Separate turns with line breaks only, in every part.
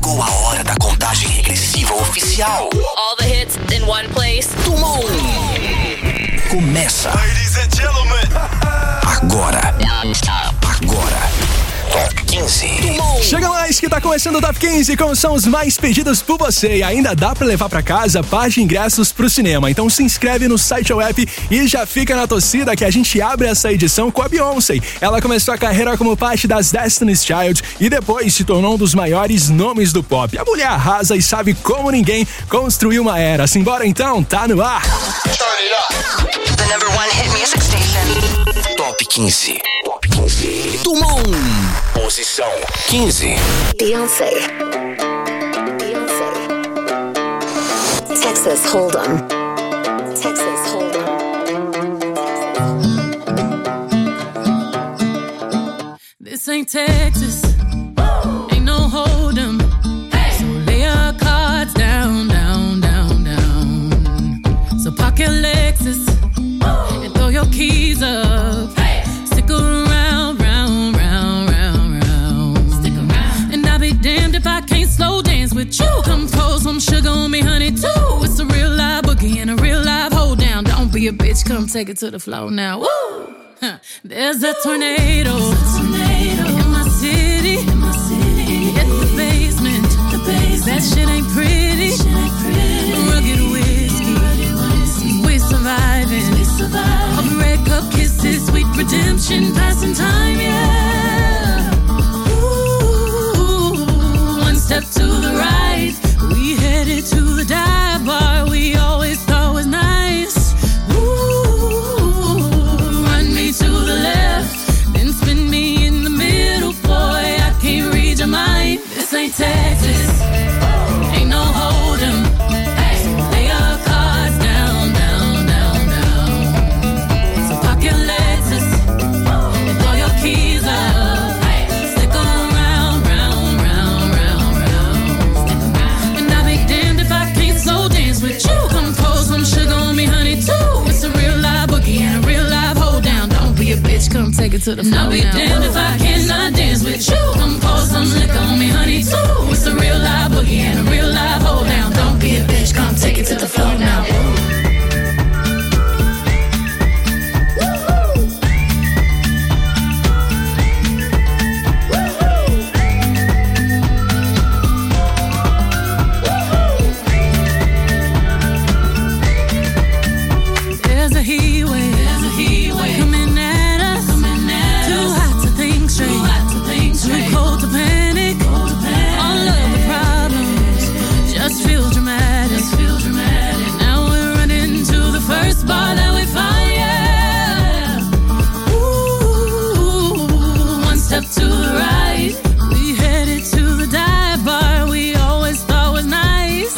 Chegou a hora da contagem regressiva oficial.
All the hits in one place.
Tumon. Começa.
Ladies and gentlemen.
Agora. Top 15. Tumon.
Chega mais que tá começando o Top 15 com os sons mais pedidos por você. E ainda dá pra levar pra casa par de ingressos pro cinema. Então se inscreve no site ou app e já fica na torcida que a gente abre essa edição com a Beyoncé. Ela começou a carreira como parte das Destiny's Child e depois se tornou um dos maiores nomes do pop. A mulher arrasa e sabe como ninguém construir uma era. Simbora então, tá no ar.
The number one hit music station. Top 15. Top 15. Tumon. Posição 15.
Beyoncé. Texas Hold'em.
This ain't Texas. Ain't no Hold'em. So lay your cards down, down, down, down. So park your Lexus and throw your keys up. Stick around, round, round, round, round. Stick around. And I'll be damned if I can't slow dance with you. Come pour some sugar on me, honey, too. It's a real live boogie and a real live hold down. Don't be a bitch, come take it to the floor now. Woo! There's a tornado in my city. Hit the basement. That shit ain't pretty. Rugged whiskey. We're surviving. All the red cup kisses, sweet redemption, passing time, yeah. Ooh, one step to the right. We headed to the dive bar we always thought was nice. To the left, then spin me in the middle, boy, I can't read your mind. This ain't Texas, ain't no Hold'em. Lay your cards down, down, down, down. So park your Lexus and throw your keys up. Stick around, round, round, round, round. And I'll be damned if I can't slow dance with you. Come pour some sugar on me, honey, too. It's a real live boogie and a real live hold down. Be a bitch, come take it to the floor. I'll be damned if I cannot dance with you. Come pour some liquor on me, honey, too. It's a real live boogie and a real live hold down. Don't be a bitch, come take it to the floor now. There's a heat wave. Coming at us. Too hot to think straight. Too cold to panic. All of the problems just feel dramatic. Now we're running to the first bar that we find, yeah. Ooh, one step to the right. We headed to the dive bar we always thought was nice.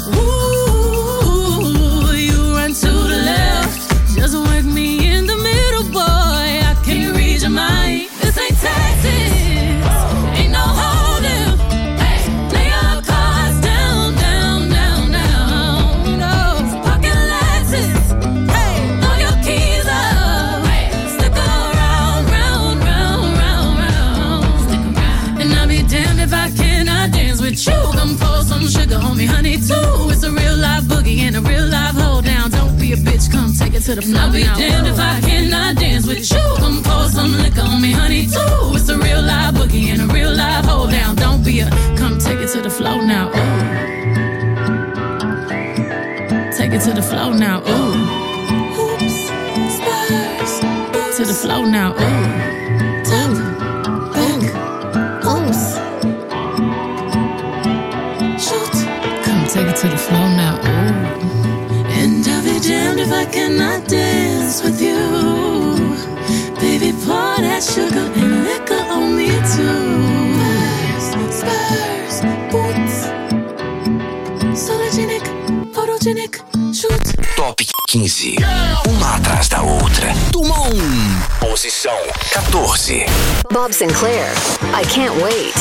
Ooh, you run to the left. Just work me in the middle, boy, I can't read your mind. This ain't Texas, ain't no Hold'em. Lay your cards down, down, down, down. No, pocket Lexus, throw your keys up. Stick around, round, round, round, round. And I'll be damned if I cannot dance with you. Come pour some sugar on me, honey, too. It's a real live boogie and a real live hold down. Don't be a bitch, come take it to the floor. I'll be damned if I cannot dance with you. Come pour some liquor on me, honey, too. It's a real live boogie and a real live hold down. Don't be a, come take it to the floor now. Ooh. Take it to the floor now. Ooh. Hoops, spurs, boots. To the floor now. Ooh. Top, back, oops. Shoot. Come take it to the floor now. Ooh. And I'll be damned if I cannot dance with you. Baby, pour that sugar and liquor on me too. Spurs, boots. Sologenic, photogenic, shoot.
Top 15. Uma atrás da outra. Tumon. Posição 14.
Bob Sinclair, I Can't Wait.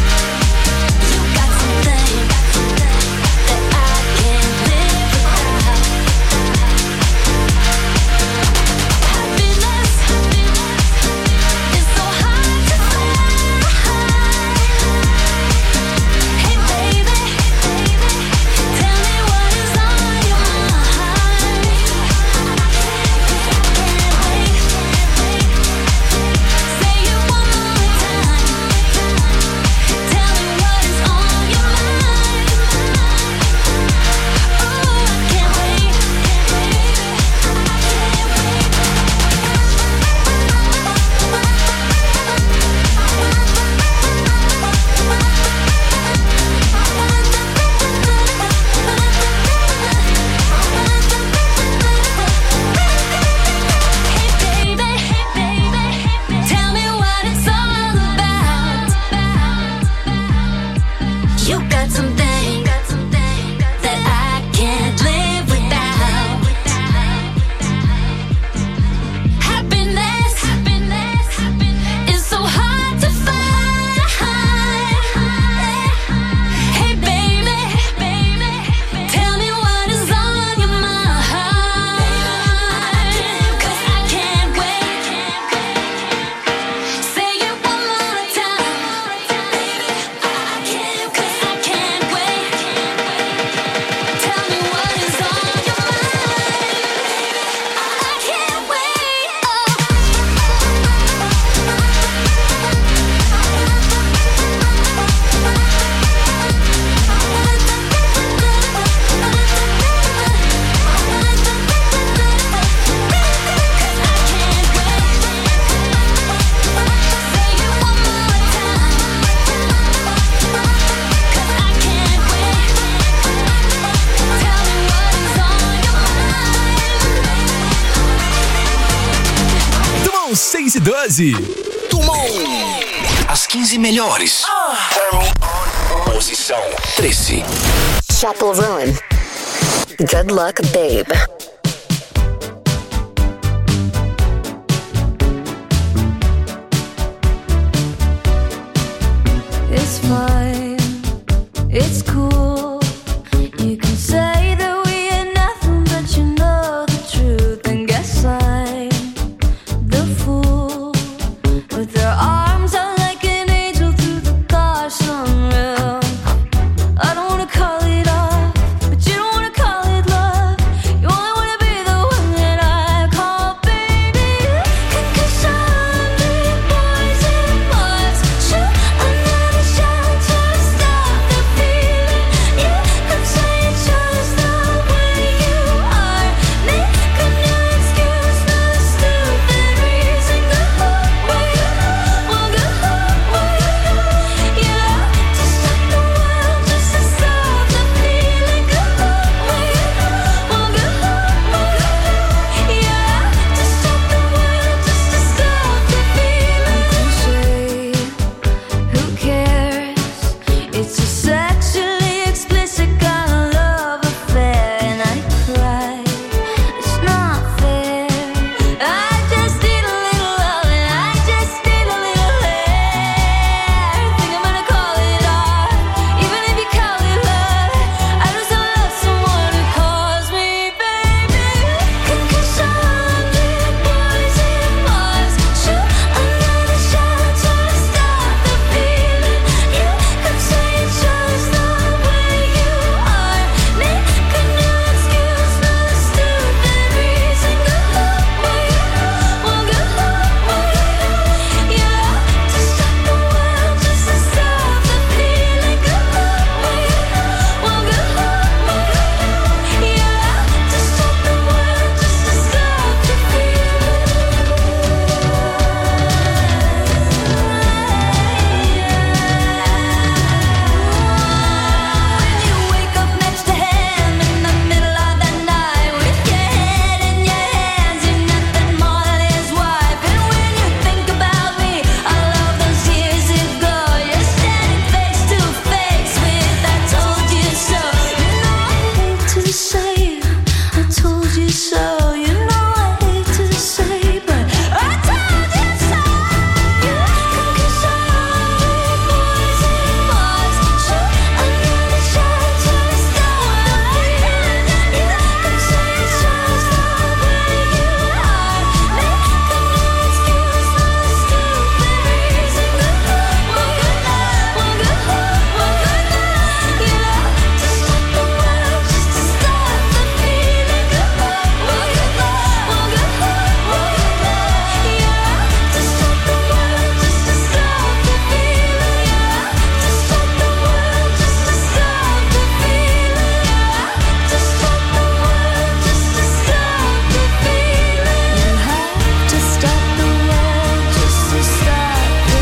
You got something that I can't live without.
12.
Tumon. As 15 melhores. Posição 13.
Chapel Roan. Good Luck Babe.
It's fine, it's cool. You can say that we ain't nothing, but you know the truth. And guess I'm the fool with their arms out like an angel through the car sunroof. I don't wanna call it off, but you don't wanna call it love. You only wanna be the one that I call baby. Cause 100 boys and boys shoot another shot to stop the feeling. You could say it's just the way you are. Make a new excuse, not a stupid reason. Go where you well, go where you yeah, to stop the world, just to stop the feeling. Go where you well, go yeah, to stop the world, just to stop the feeling. Cliche, who cares? It's a sexually explicit kind of love affair, and I cry. It's not fair. I just need a little love, and I just need a little hair. Think I'm gonna call it art, even if you call it love. I just don't love someone who calls me baby. Cause 100 boys and boys shoot another shot to stop the feeling. You could say it's just the way you are. Make a new excuse, not a stupid reason. Go where you well, go yeah, to stop the world, just to stop the feeling. Go where you well, go yeah, to stop the world, just to stop the When you wake up next to him in the middle of the night with your head in your hands, you're nothing more than his wife. And when you think about me, all of those years ago, you're standing face to face with I told you so. You know I hate to say I told you so. You know I hate to say, but I told you so. Cause 100 boys and boys shoot another shot to stop the feeling. You could say it's just the way you are. Make a new excuse, not a stupid reason. Go well, good yeah, to stop the world, just to stop the feeling. Go well, good yeah, to stop the world, just to stop the feeling. To stop the world, just to stop the feeling. To stop the world, just to stop the feeling. To stop the world, just to stop the feeling. You have to stop the world, just to stop the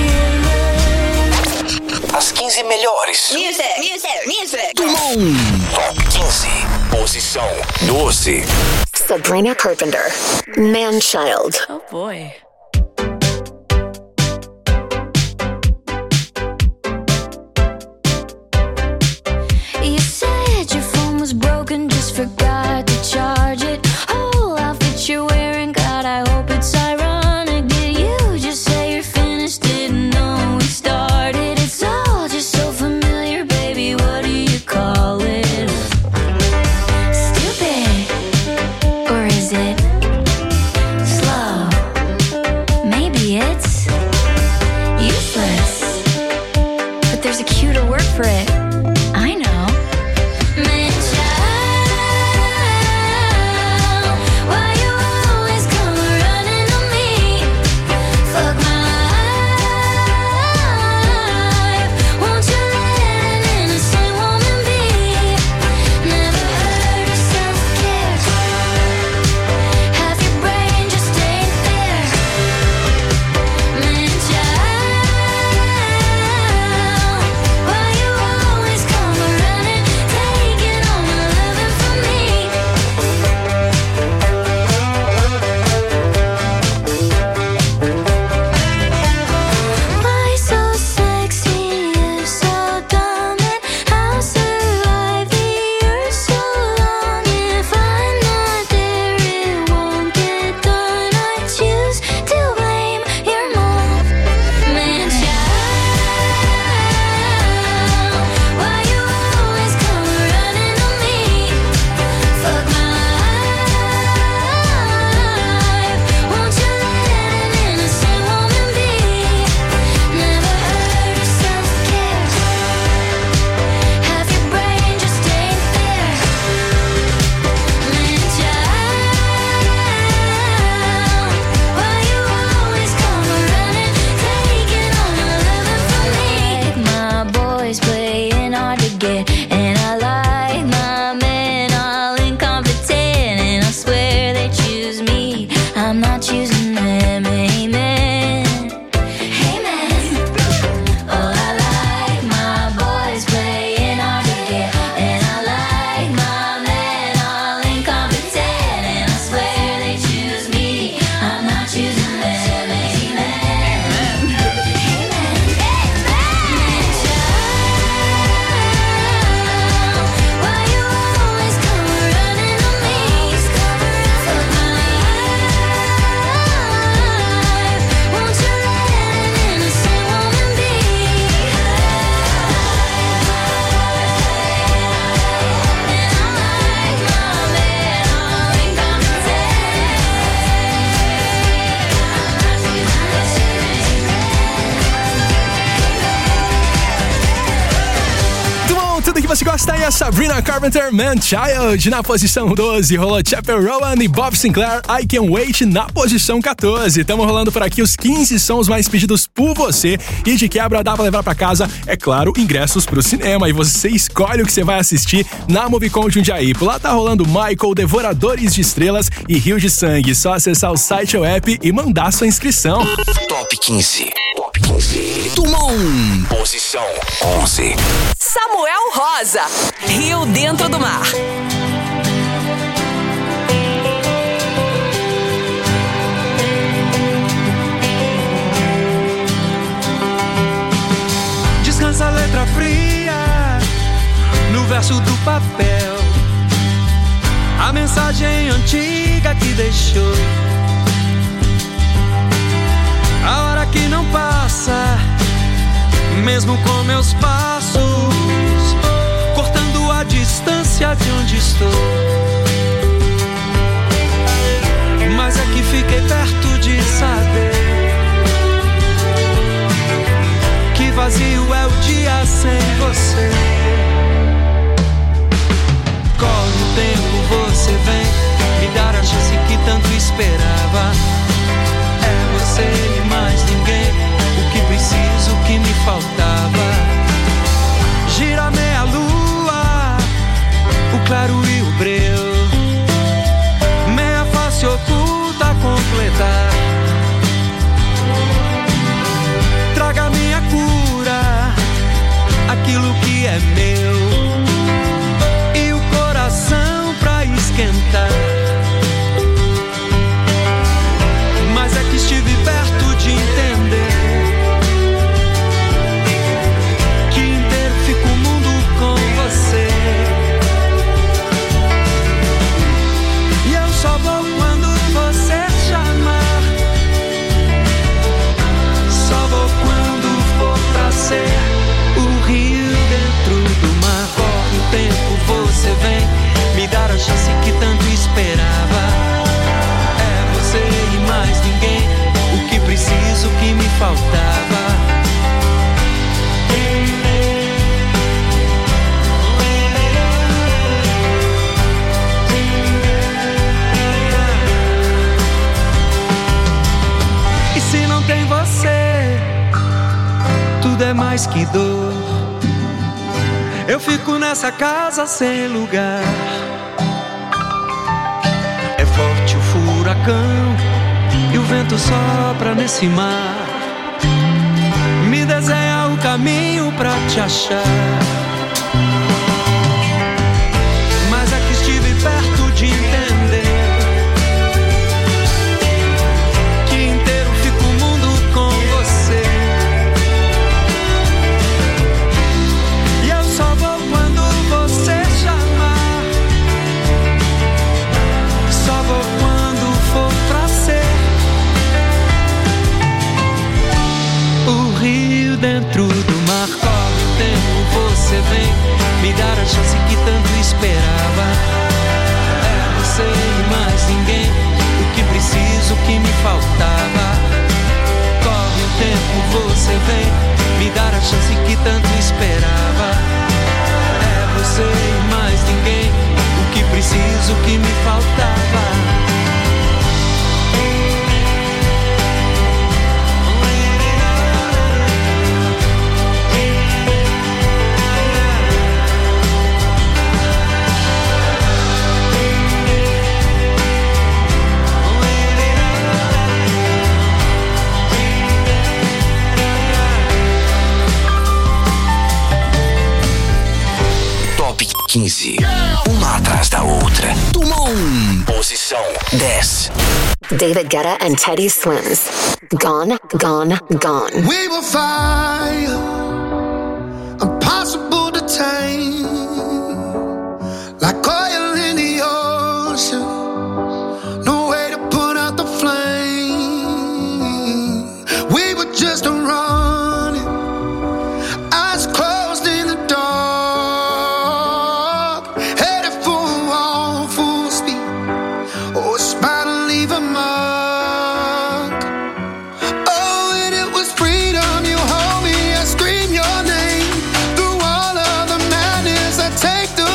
feeling.
As 15 melhores.
Music.
Tumon. Top 15. Posição 12.
Sabrina Carpenter. Man-Child.
Oh boy.
You said your phone was broken, just forgot to charge it. Whole outfit you're wearing, God, I hope it's ironic. Did you just say you're finished? Didn't know we started. It's all just so familiar, baby. What do you call it? Stupid, or is it slow?
a Sabrina Carpenter, Man Child. Na posição 12, rolou Chappell Rowan e Bob Sinclair, I Can't Wait, na posição 14. Estamos rolando por aqui os 15 sons mais pedidos por você. E de quebra dá pra levar pra casa, é claro, ingressos pro cinema. E você escolhe o que você vai assistir na Movicon Jundiaí. Por lá tá rolando Michael, Devoradores de Estrelas e Rio de Sangue. Só acessar o site ou app e mandar sua inscrição.
Top 15. Top 15. Dumont. Posição 11.
Samuel Rosa, Rio Dentro do Mar.
Descansa a letra fria no verso do papel, a mensagem antiga que deixou, a hora que não passa, mesmo com meus passos, cortando a distância de onde estou. Mas é que fiquei perto de saber que vazio é o dia sem você. Corre o tempo, você vem me dar a chance que tanto esperava. É você e mais ninguém, o que preciso, o que me faltava. Gira meia lua, o claro e o breu, meia face oculta a completar. Traga minha cura, aquilo que é meu, e o coração pra esquentar. Mas é que estive perto de entender que inteiro fica o mundo com você. E eu só vou quando você chamar, só vou quando for pra ser o rio dentro do mar. Corre o tempo, você vem me dar a chance que tanto esperava. Você e mais ninguém, o que preciso, o que me faltava. E se não tem você, tudo é mais que dor. Eu fico nessa casa sem lugar. É forte o furacão e o vento sopra nesse mar. Me desenha o caminho pra te achar. Mas é que estive perto de entender que inteiro fica o mundo com você. E eu só vou quando você chamar, só vou quando for pra ser o rio dentro do mar. Corre o tempo, você vem me dar a chance que tanto esperava. É você e mais ninguém, o que preciso, o que me faltava. Corre o tempo, você vem me dar a chance que tanto esperava. É você e mais ninguém, o que preciso, o que me faltava.
Top 15. Uma atrás da outra. Dumont. Posição 10.
David Guetta and Teddy Swims. Gone, gone, gone.
We will fire, impossible to tame, like oil in the ocean, no way to put out the flame. We were just running, eyes closed in the dark, headed for a wall, full speed, oh, a spot to leave a mark. Oh, and it was freedom, you hold me, I scream your name, through all of the madness, I take the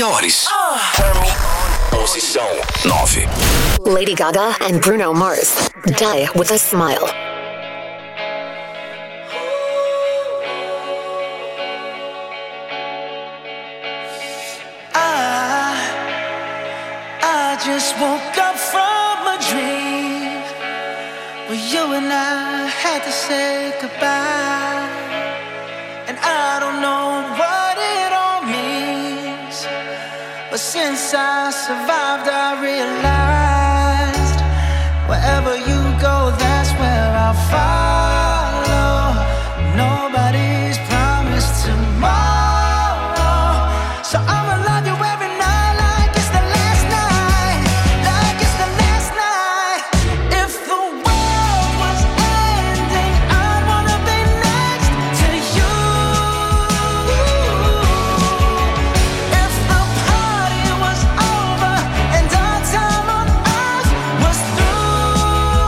melhores. Posição 9.
Lady Gaga and Bruno Mars, Die with a Smile.
I just woke up from a dream where you and I had to say goodbye, and I don't know what it all means, but since I survived I realized wherever you go, that's where I'll follow. Nobody's promised tomorrow, so I'ma love you every night like it's the last night, like it's the last night. If the world was ending, I'd wanna be next to you. If the party was over and our time on earth was through,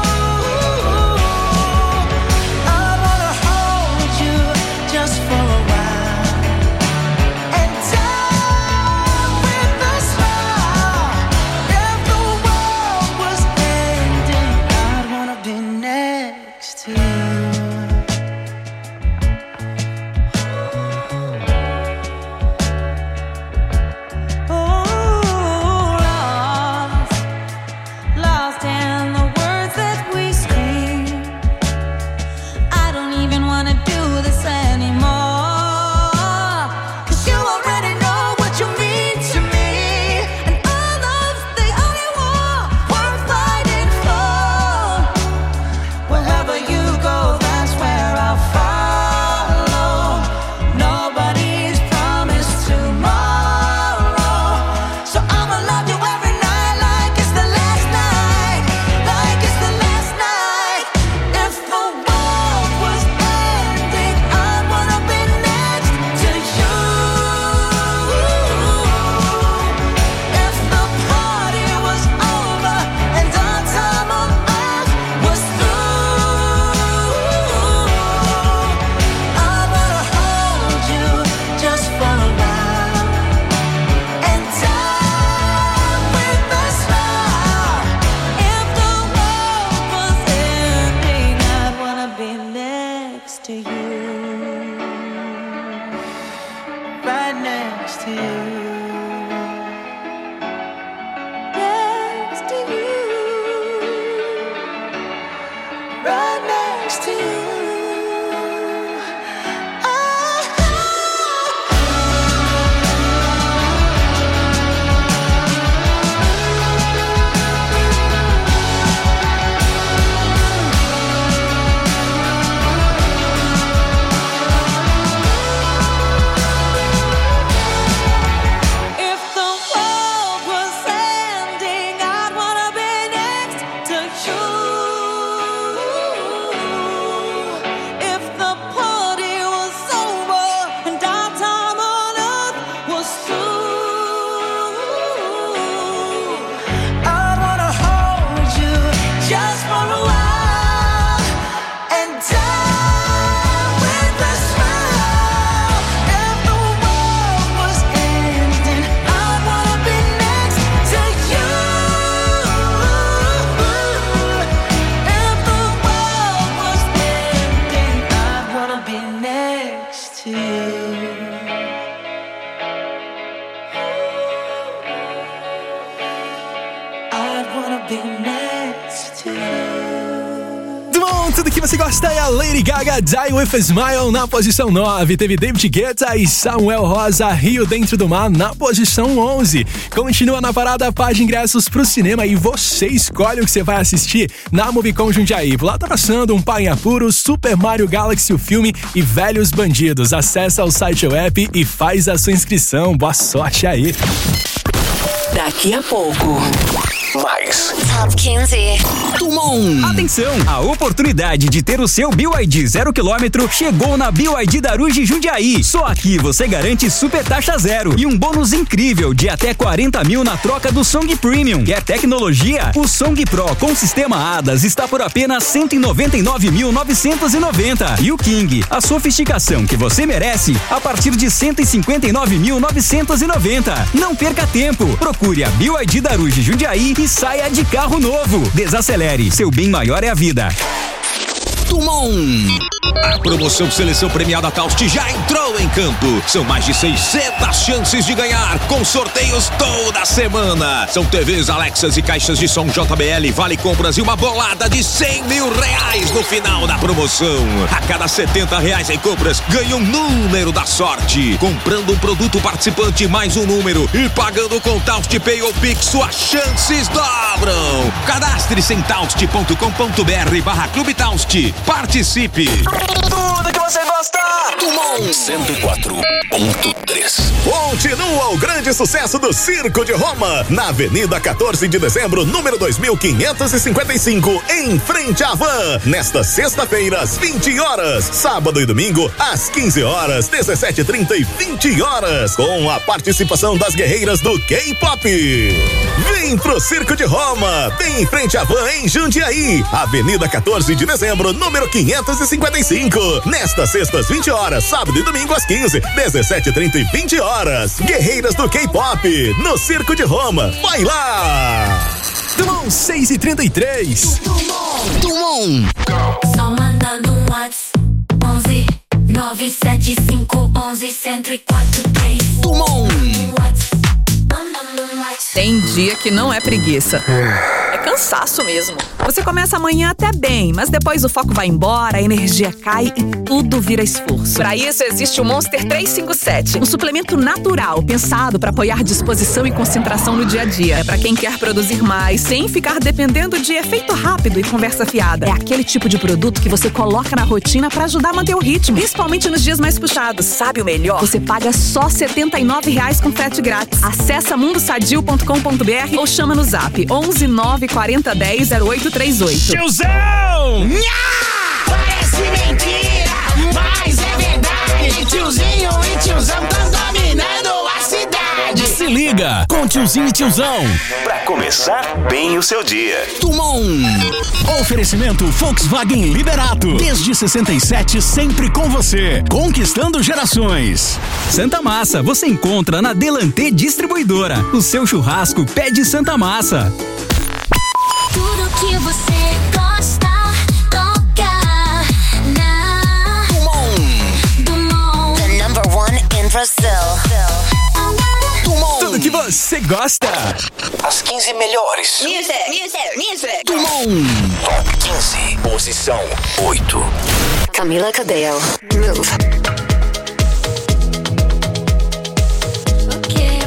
I'd wanna hold you just for a while and die with a smile. If the world was ending, I'd wanna be next to you. Lost in the words that we scream. I don't even wanna do this anymore, 'cause you already know what you mean to me, and our love's the only war worth fighting for. Wherever you go, that's where I'll follow. Nobody's promised tomorrow, so I'ma love you every night like it's the last night, like it's the last night. If the world was ending, I'd wanna be next to you. If the party was over and our time on earth was through, I'd wanna hold you just for a while and die with a smile. If the world was ending, I'd wanna be next to you, right next to you, next to you, right next to you. If the world was ending, I'd wanna be next to you. If the party was over and our time on earth was through, I'd wanna hold you just for a while and die with a smile. If the world was ending, I'd wanna be next to you. If the world was ending, I'd wanna be next to you. I'd wanna be next to you.
Bom, tudo que você gosta é a Lady Gaga, Die With a Smile na posição 9. Teve David Guetta e Samuel Rosa, Rio Dentro do Mar na posição 11. Continua na parada, página ingressos pro cinema e você escolhe o que você vai assistir na Movicon Jundiaí. Lá tá passando Um Pai em Apuros, Super Mario Galaxy, o filme e Velhos Bandidos. Acessa o site ou app e faz a sua inscrição. Boa sorte aí.
Daqui a pouco,
mais.
Top 15.
Tumon.
Atenção! A oportunidade de ter o seu BYD 0 km chegou na BYD da Aruj Jundiaí. Só aqui você garante super taxa zero e um bônus incrível de até 40 mil na troca do Song Premium. Quer tecnologia? O Song Pro com sistema ADAS está por apenas 199.990. E o King, a sofisticação que você merece, a partir de 159.990. Não perca tempo. Procure a BYD da Aruj Jundiaí e saia de carro novo. Desacelere. Seu bem maior é a vida.
Tumon.
A promoção Seleção Premiada Taust já entrou em campo. São mais de 600 chances de ganhar, com sorteios toda semana. São TVs, Alexas e caixas de som JBL, vale compras e uma bolada de R$100 mil no final da promoção. A cada R$70 em compras, ganha um número da sorte. Comprando um produto participante mais um número e pagando com Taust Pay ou Pix, suas chances dobram. Cadastre-se em taust.com.br/Clube Taust. Participe!
Tudo que você gosta! Tumon 104.3.
Continua o grande sucesso do Circo de Roma, na Avenida 14 de Dezembro, número 2555, em frente à Van. Nesta sexta-feira, às 20 horas. Sábado e domingo, às 15 horas, 17h30 e 20 horas. Com a participação das guerreiras do K-Pop. Vem pro Circo de Roma, bem em frente à Van, em Jundiaí. Avenida 14 de Dezembro, número 555. Nesta sexta, às 20 horas. Sábado e domingo, às 15, 17h30 e 20 horas. Guerreiras do K-Pop, no Circo de Roma. Vai lá!
Tumon 6h33.
Tumon.
Só manda no WhatsApp 11 975 11 104 3.
Tumon.
Tem dia que não é preguiça. É cansaço mesmo. Você começa amanhã até bem, mas depois o foco vai embora, a energia cai e tudo vira esforço. Para isso existe o Monster 357, um suplemento natural pensado para apoiar disposição e concentração no dia a dia. É para quem quer produzir mais sem ficar dependendo de efeito rápido e conversa fiada. É aquele tipo de produto que você coloca na rotina para ajudar a manter o ritmo, principalmente nos dias mais puxados. Sabe o melhor? Você paga só R$79 com frete grátis. Acesse mundosadio.com.br ou chama no zap 11 9 40 10 0838.
Tiozão! Nha! Parece mentira, mas é verdade. Tiozinho e tiozão tão dominando a cidade.
Se liga com Tiozinho e Tiozão.
Pra começar bem o seu dia. Tumon.
Oferecimento Volkswagen Liberato. Desde 67, sempre com você. Conquistando gerações. Santa Massa, você encontra na Delantê Distribuidora. O seu churrasco pede Santa Massa.
Tudo que você gosta, toca na Tumon.
The number one in Brazil.
Tumon.
Tudo que você gosta.
As 15 melhores.
Music.
Tumon. Top 15. Posição 8.
Camila Cabello. Move.
Okay,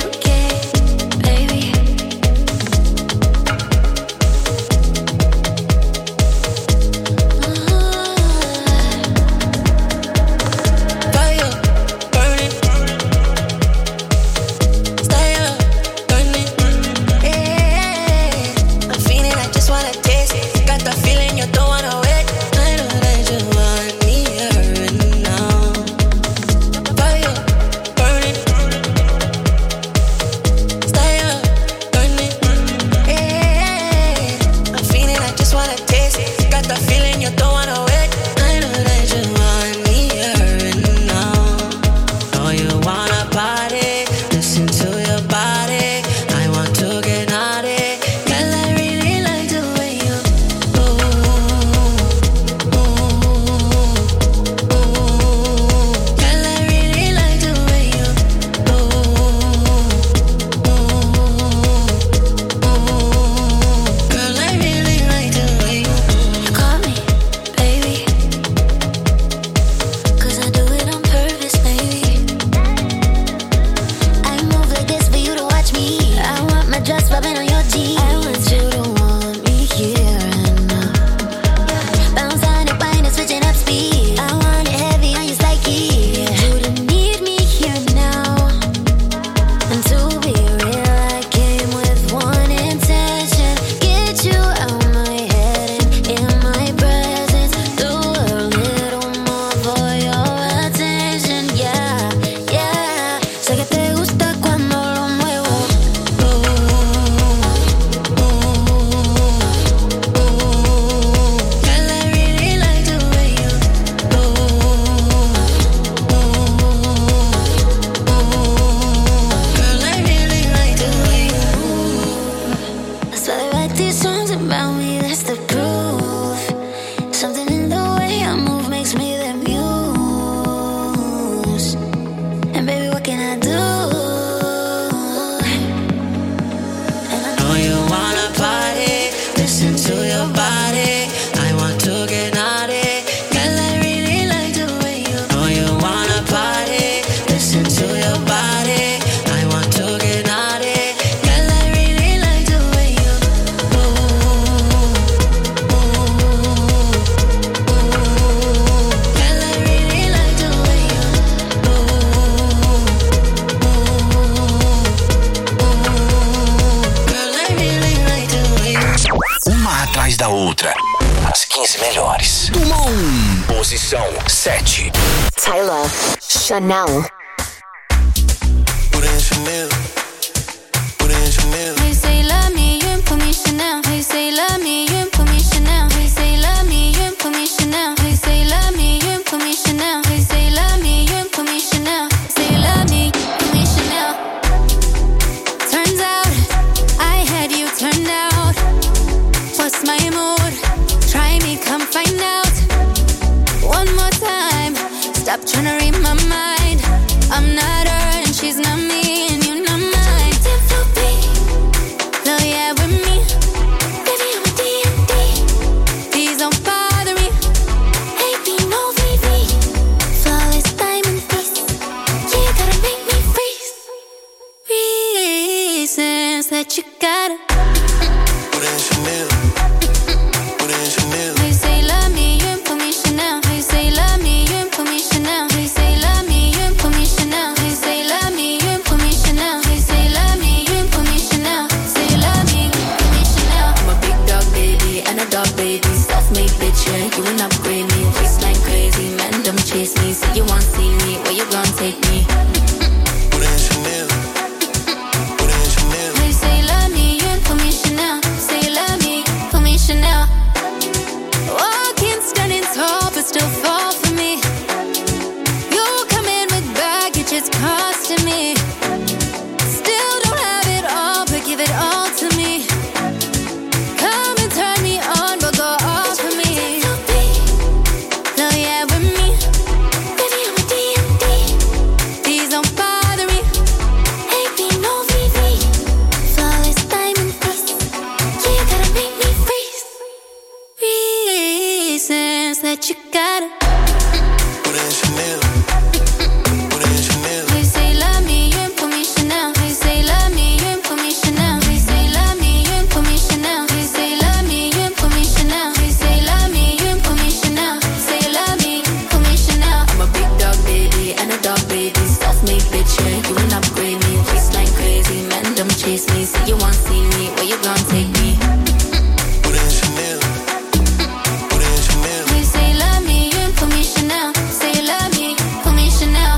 baby.
Fire, burning. Stay up, burning. Yeah, I'm feeling, I just wanna taste it. Got the feeling you don't wanna wait. I know that you want me here and now.
15 melhores. Dumont. Posição 7.
Tyler, Chanel.
Hey, say love me, you put me Chanel. Hey, say love me, you put me Chanel. Hey, say love me, you put me Chanel. Hey, say love me, you put me Chanel. Hey, say love me, you put me Chanel. Say love me, put me Chanel. Turns out I had you turned out. What's my mood? Try me, come find out. One more time. Stop trying to read my mind. I'm not her and she's not me, and you're not mine. Love yeah with me, baby I'm a D&D. Please don't bother me. Hey, be no VV. Flawless diamond piece. You gotta make me freeze. Reasons that you gotta put in Chanel. Put in Chanel. Hey, say love me, you put me Chanel. Hey, say love me, you put me Chanel. Hey, say love me, you put me Chanel. Hey, say love me, you put me Chanel. Hey, say love me, you put me Chanel. Say love me, put me Chanel. I'm a big dog baby and a dog baby. Self-made bitch, yeah, you ain't upgrade me. Waistline crazy, man, don't chase me. Say you want see me, where you gon' take me? Put in Chanel. Put in Chanel. Hey, say love me, you put me Chanel. Say love me, put me Chanel. Walking standing tall, but still fall for me. You come in with baggage, it's costing me. Still don't have it all, but give it all to me. Come and turn me on, but go off for me. Love yeah with me, baby I'm a D&D. Please don't bother me. Hey, be no VV. Flawless diamond piece. You gotta make me freeze. Reasons that you gotta put in Chanel. Put in Chanel. Hey, say love me, you put me Chanel. Hey, say love me, you put me Chanel. Hey, say love me, you put me Chanel. Hey, say love me, you put me Chanel. Hey, say love me, you put me Chanel. Say love me, put me Chanel. I'm a big dog baby and a dog baby. Self-made bitch, yeah, you ain't upgrade me. Waistline crazy, man, don't chase me. Say you want see me, where you gon' take me? Put in Chanel. Put in Chanel. Hey, say love me, you put me Chanel. Say love me, put me Chanel.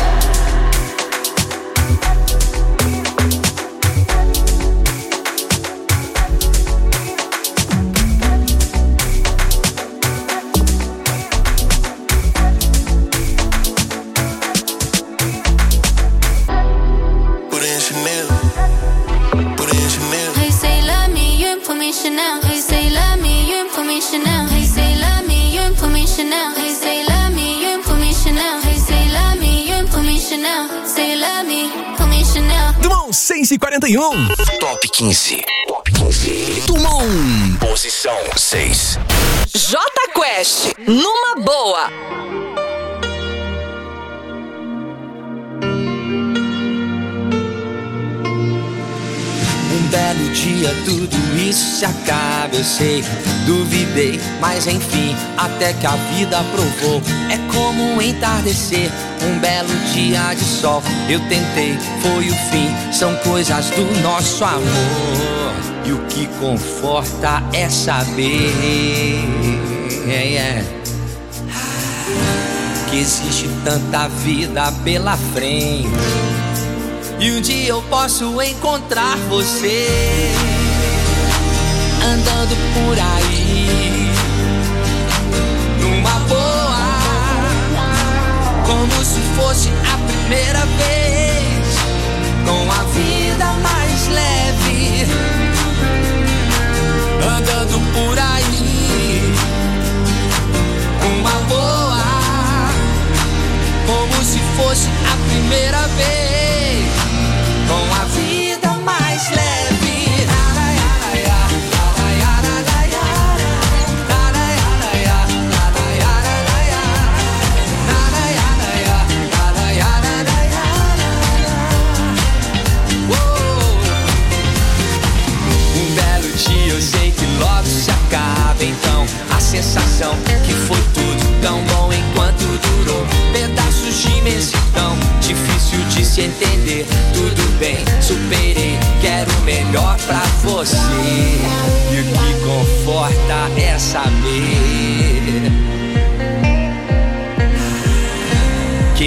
Put in Chanel. Put in Chanel. Hey, say love me, you put me Chanel. Hey, say love me, you put me Chanel. Hey, say love me, you put me Chanel. Hey, say love me, you put me Chanel. Hey, say love me, you put me Chanel. Say love me, put me Chanel.
Dumont 641.
Top 15. Top 15. Dumont. Posição 6.
Jota Quest, numa boa.
Um belo dia tudo isso se acaba, eu sei. Duvidei, mas enfim, até que a vida provou. É como um entardecer, um belo dia de sol. Eu tentei, foi o fim, são coisas do nosso amor. E o que conforta é saber que existe tanta vida pela frente. E um dia eu posso encontrar você andando por aí numa boa, como se fosse a primeira vez, com a vida mais leve, andando por aí numa boa, como se fosse a primeira vez, com a vida mais leve. Um belo dia eu sei que logo se acaba, então a sensação que foi tudo tão bom enquanto durou. Pedaços de imensidão, difícil de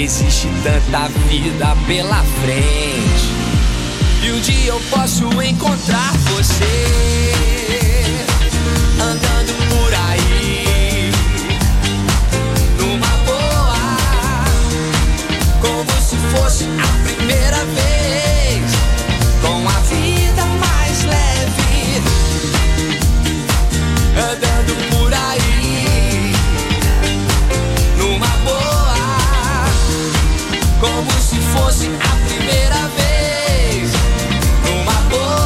existe tanta vida pela frente. E um dia eu posso encontrar você andando por aí, numa boa, como se fosse a primeira vez, com a vida mais leve, andando por aí, numa boa, como se fosse a primeira vez, numa boa.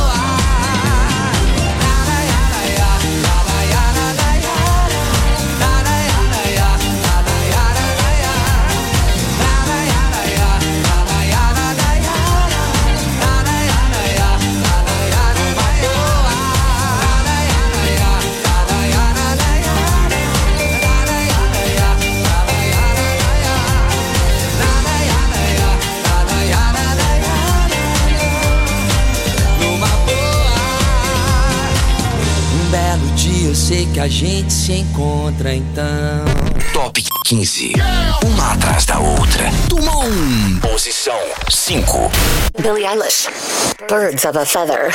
Eu sei que a gente se encontra então.
Top 15. Uma atrás da outra. Toma um. Posição 5.
Billie Eilish, Birds of a Feather.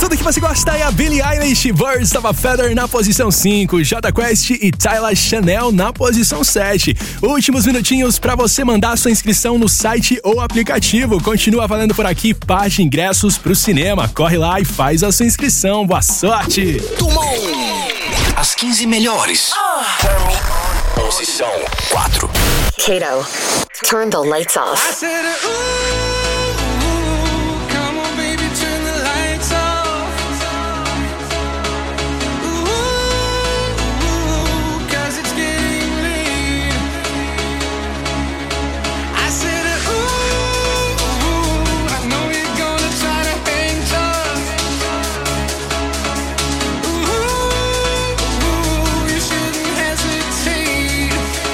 tudo que você gosta é a Billie Eilish, Birds of a Feather na posição 5, Jota Quest e Tyler Chanel na posição 7. Últimos minutinhos pra você mandar sua inscrição no site ou aplicativo. Continua valendo por aqui par de ingressos pro cinema. Corre lá e faz a sua inscrição. Boa sorte!
As 15 melhores. Posição 4.
Kato, turn the lights off.
I said, ooh, come on, baby, turn the lights off. Ooh, 'cause it's getting late. I said, ooh, I know you're gonna try to hang tough. Ooh, you shouldn't hesitate.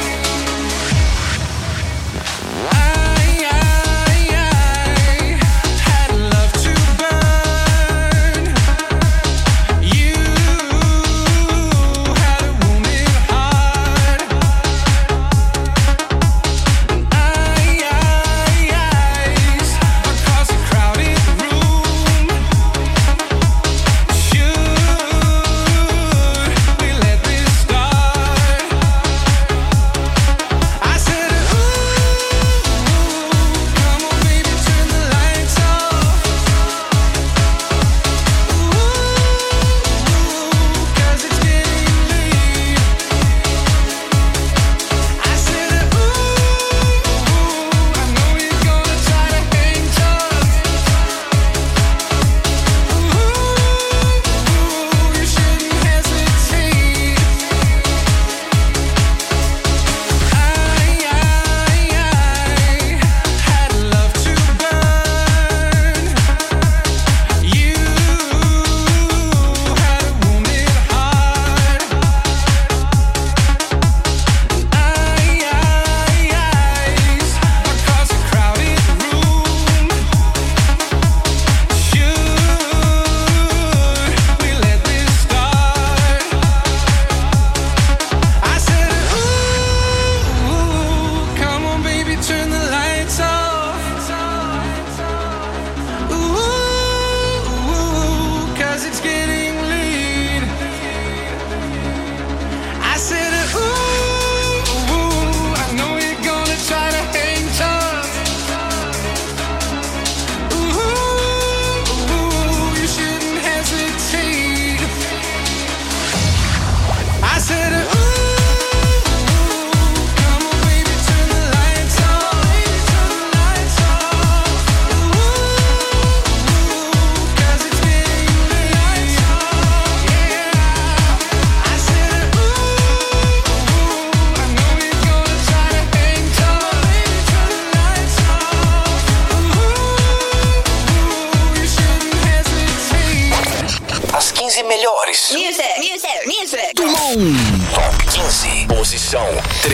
Posição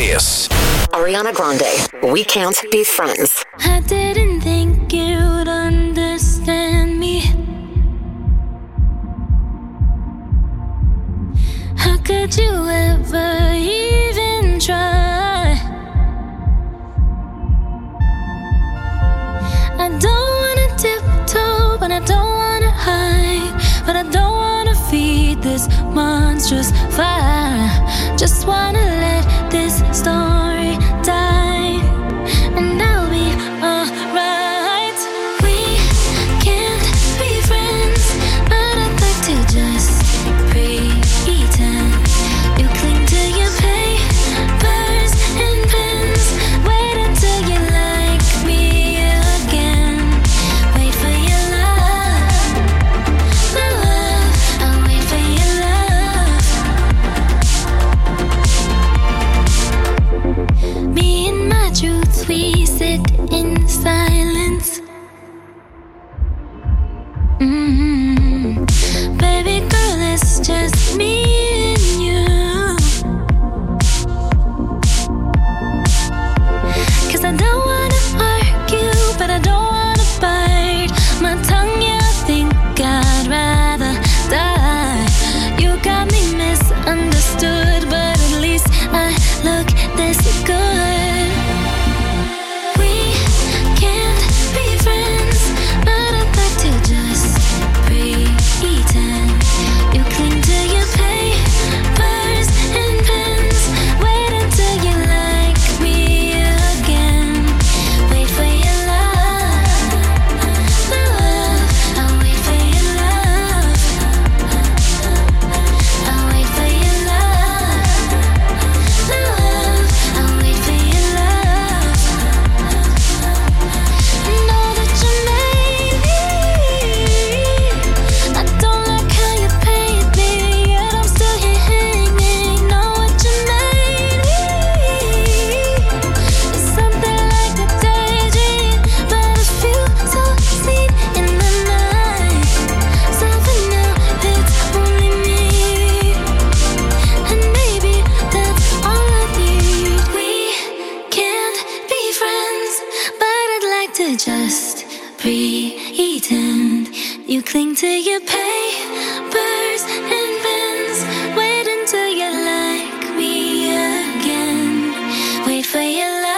3.
Ariana Grande, We Can't Be Friends.
I didn't think you'd understand me. How could you ever even try? I don't wanna tiptoe, but I don't wanna hide. But I don't wanna feed this monstrous fire. Just wanna let this story die, and I'll be alright. We can't be friends, but I'd like to just pretend. You cling to your papers and pens. Wait until you like me again. Wait for your love, my love. I'll wait for your love. Me and my truth, we sit in silence. Baby girl, it's just me and you. 'Cause I don't wanna argue, but I don't wanna bite my tongue. Yeah, I think I'd rather die. You got me misunderstood, but at least I look this good. We can't be friends, but I'd like to just pretend. pretend. You cling to your papers and pens. Wait until you like me again. Wait for your love.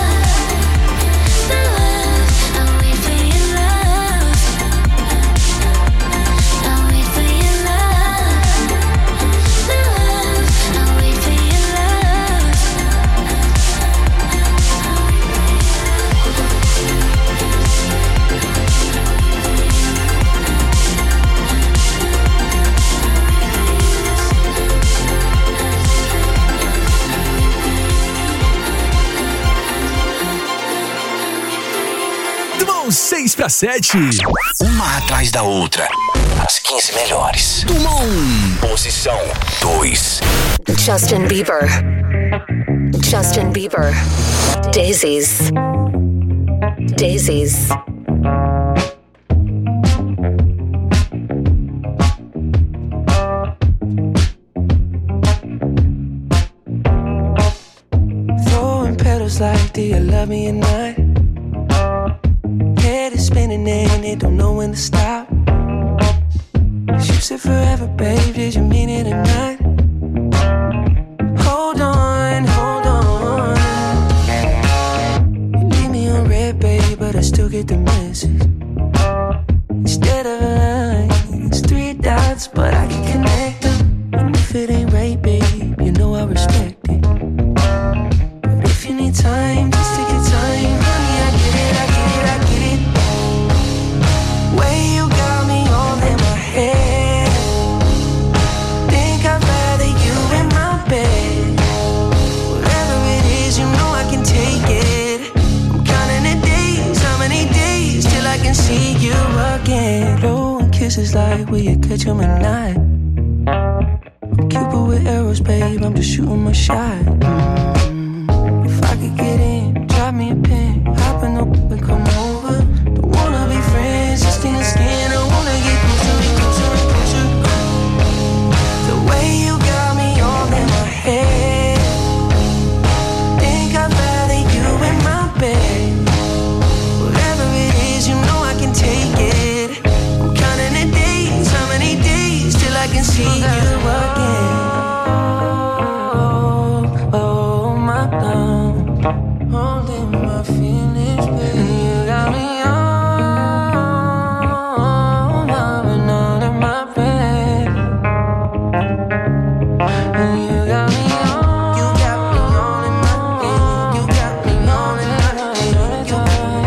Do 6 para 7.
Uma atrás da outra. As 15 melhores. Do 1. Posição 2.
Justin Bieber. Justin Bieber. Daisies. Daisies.
Throwing petals like, do you love me or not? Head is spinning and it don't know when to stop. You said forever, babe, did you mean it or not? Hold on, hold on. You leave me on red, babe, but I still get the message. Instead of a line, it's 3 dots, but I can connect them. And if it ain't right, babe, you know I respect it. But if you need time, just take your time, honey, I get it, I get it, I get it. Way you got me all in my head. Think I'd rather you in my bed. Whatever it is, you know I can take it. I'm counting the days, how many days till I can see you again. Blowing kisses like, will you catch 'em at night? I'm Cupid with arrows, babe, I'm just shooting my shot. If I could get in, drop me a pin, hop in the and come over. Don't wanna be friends, just in the skin. I wanna get closer, closer, closer. The way you got me all in my head. Think I'd rather you in my bed. Whatever it is, you know I can take it. I'm counting the days, how many days till I can see you again. Oh, my love, holding my feelings, baby. You got me on, loving all in my bed. You got me on, you got me all in my bed. You got me all in my bed. You got me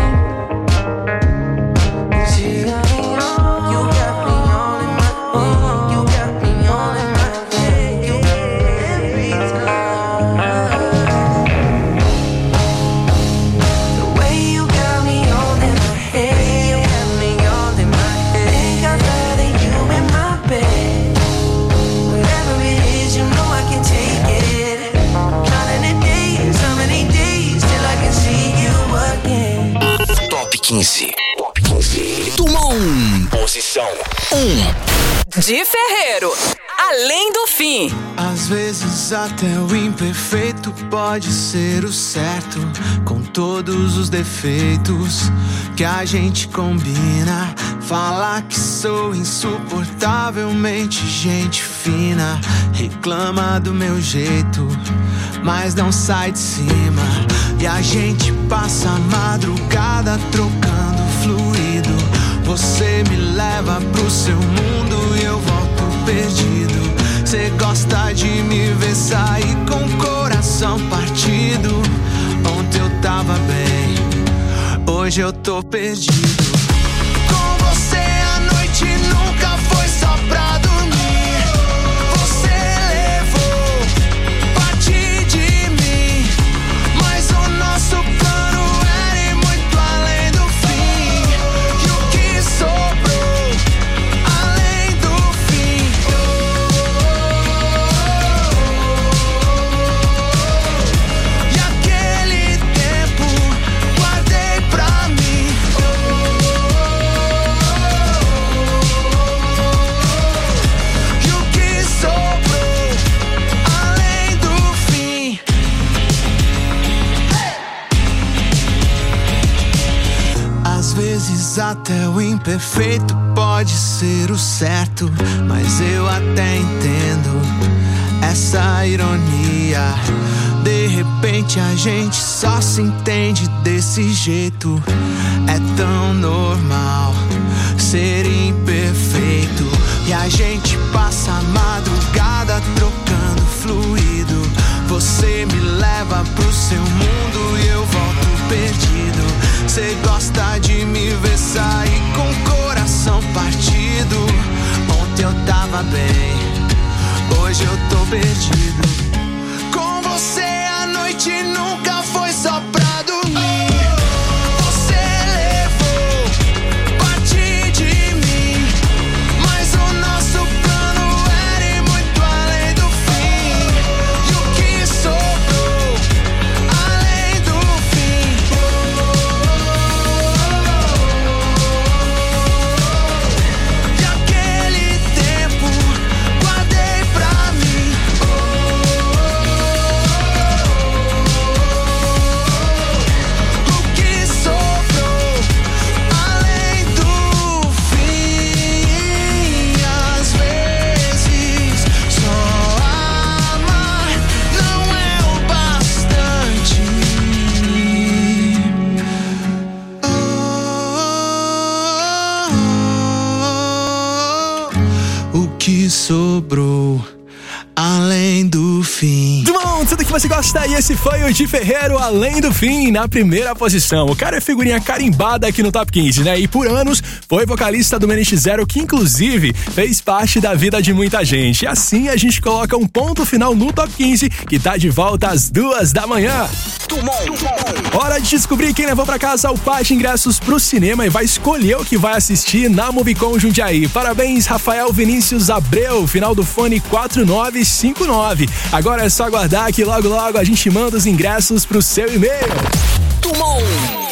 on, you got me all in my bed. You got me all in my bed. Every time. The way you got me all in my head. You got me all in my head. Think I'd rather you in my bed. Whatever it is, you know I can take it. Counting the days, how many days till I can see you again.
Top 15. Top 15. Do 1. Posição 1.
De Ferreiro, Além do Fim.
Às vezes até o imperfeito pode ser o certo, com todos os defeitos que a gente combina. Falar que sou insuportavelmente gente fina, reclama do meu jeito, mas não sai de cima. E a gente passa a madrugada trocando fluido. Você me leva pro seu mundo e eu volto perdido. Cê gosta de me ver sair com o coração partido. Ontem eu tava bem, hoje eu tô perdido. Com você a noite nunca foi só pra dormir. Você levou parte de mim, mas o nosso plano era ir muito além do fim. E o que sobrou além do fim? E aquele tempo guardei pra mim. até o imperfeito pode ser o certo, mas eu até entendo essa ironia. De repente a gente só se entende desse jeito. É tão normal ser imperfeito, e a gente passa a madrugada trocando fluido. Você me leva pro seu mundo e eu volto perdido. Cê gosta de me ver sair com o coração partido. Ontem eu tava bem, hoje eu tô perdido. Com você a noite nunca foi só pra dormir. Você levou parte de mim, mas o nosso plano era ir muito além do fim. E o que sobrou além do fim? E aquele tempo guardei pra mim. O que sobrou além do fim? Às vezes só amar não é o bastante. O que sobrou além do fim?
Bom, tudo que você gosta, e esse foi o Di Ferreiro, Além do Fim, na primeira posição. O cara é figurinha carimbada aqui no Top 15, né? E por anos foi vocalista do NX0, que inclusive fez parte da vida de muita gente. E assim a gente coloca um ponto final no Top 15, que tá de volta às 2 da manhã. Hora de descobrir quem levou pra casa o par de ingressos pro cinema e vai escolher o que vai assistir na Movicon Jundiaí. Parabéns, Rafael Vinícius Abreu, final do fone 4959. Agora é só aguardar que logo a gente manda os ingressos pro seu e-mail.
Tumon.